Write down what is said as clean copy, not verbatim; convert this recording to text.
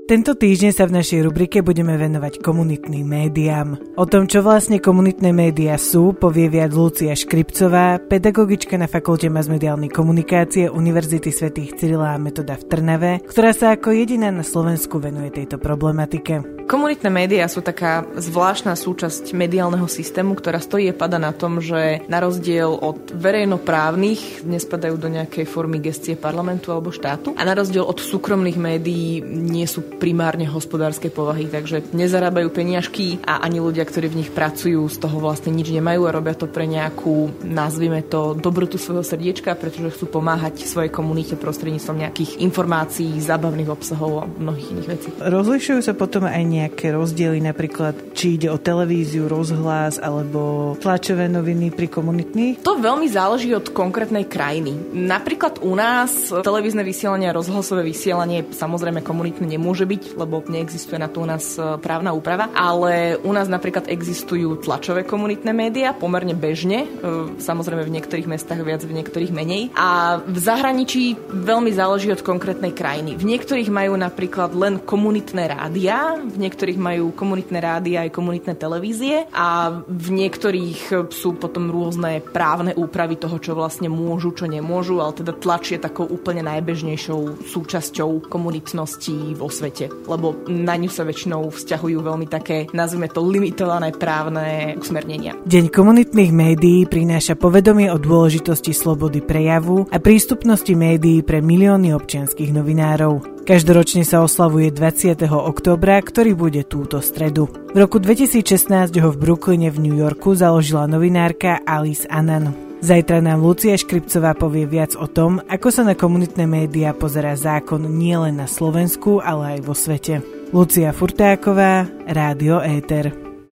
Tento týždeň sa v našej rubrike budeme venovať komunitným médiám. O tom, čo vlastne komunitné médiá sú, povie viac Lucia Škripcová, pedagogička na Fakulte masmediálnej komunikácie Univerzity svätých Cyrila a Metoda v Trnave, ktorá sa ako jediná na Slovensku venuje tejto problematike. Komunitné médiá sú taká zvláštna súčasť mediálneho systému, ktorá stojí a pada na tom, že na rozdiel od verejnoprávnych nespadajú do nejakej formy gestie parlamentu alebo štátu a na rozdiel od súkromných médií nie sú primárne hospodárskej povahy, takže nezarábajú peniažky a ani ľudia, ktorí v nich pracujú, z toho vlastne nič nemajú a robia to pre nejakú, nazvime to, dobrotu svojho srdiečka, pretože chcú pomáhať svojej komunite prostredníctvom nejakých informácií, zábavných obsahov a mnohých iných vecí. Rozlišujú sa potom aj nejaké rozdiely, napríklad či ide o televíziu, rozhlas alebo tlačové noviny pri komunitných? To veľmi záleží od konkrétnej krajiny. Napríklad u nás televízne vysielanie a rozhlasové vysielanie samozrejme komunitné nemôže byť, lebo neexistuje na to u nás právna úprava, ale u nás napríklad existujú tlačové komunitné médiá pomerne bežne, samozrejme v niektorých mestách viac, v niektorých menej. A v zahraničí veľmi záleží od konkrétnej krajiny. V niektorých majú napríklad len komunitné rádiá, v niektorých majú komunitné rádia aj komunitné televízie a v niektorých sú potom rôzne právne úpravy toho, čo vlastne môžu, čo nemôžu, ale teda tlač je takou úplne najbežnejšou súčasťou komunitnosti vo svete, lebo na ňu sa väčšinou vzťahujú veľmi také, nazvime to, limitované právne usmernenia. Deň komunitných médií prináša povedomie o dôležitosti slobody prejavu a prístupnosti médií pre milióny občianskych novinárov. Každoročne sa oslavuje 20. októbra, ktorý bude túto stredu. V roku 2016 ho v Brooklyne v New Yorku založila novinárka Alice Annan. Zajtra nám Lucia Škripcová povie viac o tom, ako sa na komunitné médiá pozerá zákon nielen na Slovensku, ale aj vo svete. Lucia Furtáková, Rádio Éter.